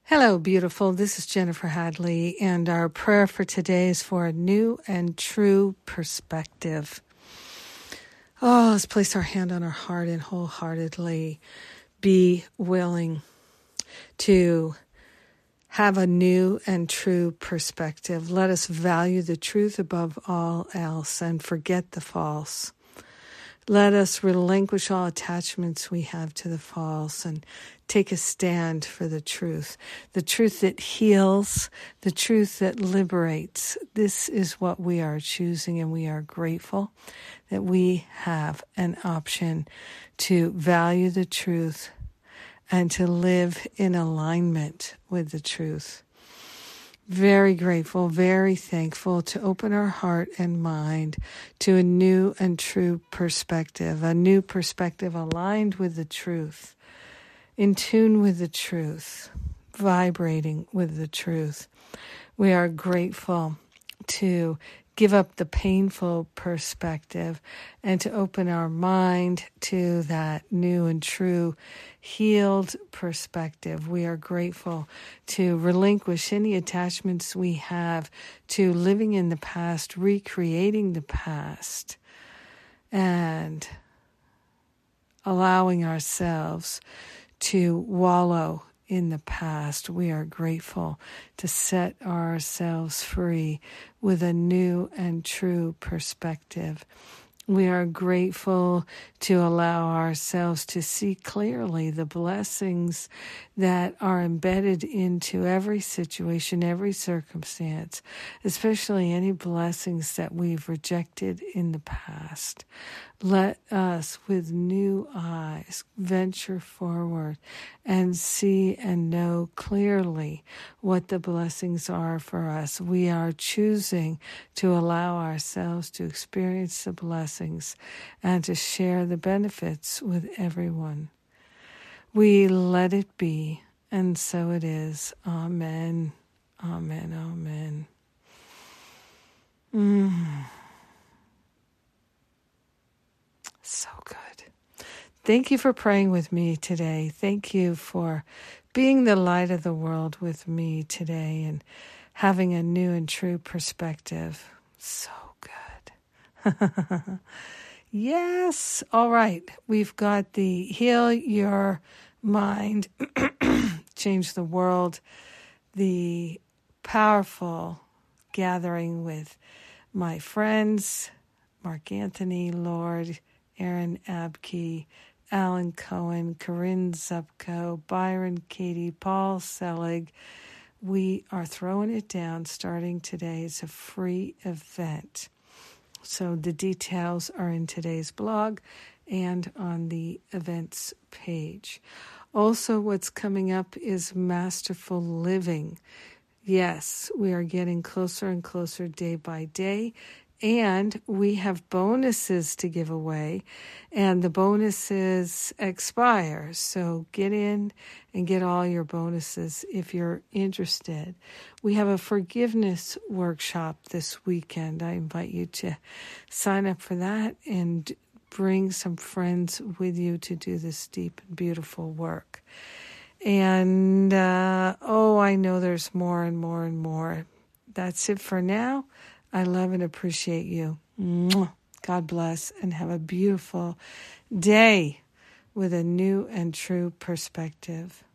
Hello, beautiful. This is Jennifer Hadley, and our prayer for today is for a new and true perspective. Oh, let's place our hand on our heart and wholeheartedly be willing to have a new and true perspective. Let us value the truth above all else and forget the false. Let us relinquish all attachments we have to the false and take a stand for the truth that heals, the truth that liberates. This is what we are choosing, and we are grateful that we have an option to value the truth and to live in alignment with the truth. Very grateful, very thankful to open our heart and mind to a new and true perspective, a new perspective aligned with the truth, in tune with the truth, vibrating with the truth. We are grateful to give up the painful perspective and to open our mind to that new and true healed perspective. We are grateful to relinquish any attachments we have to living in the past, recreating the past, and allowing ourselves to wallow in the past. We are grateful to set ourselves free with a new and true perspective. We are grateful to allow ourselves to see clearly the blessings that are embedded into every situation, every circumstance, especially any blessings that we've rejected in the past. Let us, with new eyes, venture forward and see and know clearly what the blessings are for us. We are choosing to allow ourselves to experience the blessings and to share the benefits with everyone. We let it be, and so it is. Amen. Amen. Amen. So good. Thank you for praying with me today. Thank you for being the light of the world with me today and having a new and true perspective. So good. Yes. All right. We've got the Heal Your Mind, Change the World, the powerful gathering with my friends, Mark Anthony, Lord, Aaron Abke, Alan Cohen, Corinne Zupko, Byron Katie, Paul Selig. We are throwing it down starting today. It's a free event. So the details are in today's blog and on the events page. Also, what's coming up is Masterful Living. Yes, we are getting closer and closer day by day. And we have bonuses to give away, and the bonuses expire. So get in and get all your bonuses if you're interested. We have a forgiveness workshop this weekend. I invite you to sign up for that and bring some friends with you to do this deep and beautiful work. And, I know there's more and more and more. That's it for now. I love and appreciate you. God bless, and have a beautiful day with a new and true perspective.